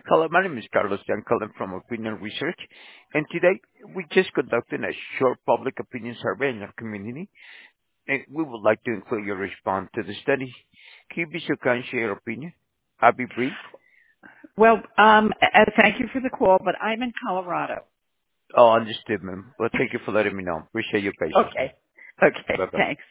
Hello, my name is Carlos. I'm calling from Opinion Research, and today we just conducted a short public opinion survey in our community, and we would like to include your response to the study. Can you be so kind to share your opinion? I'll be brief. Well, thank you for the call, but I'm in Colorado. Oh, understood, ma'am. Well, thank you for letting me know. Appreciate your patience, ma'am. Okay. Okay. Bye-bye. Thanks.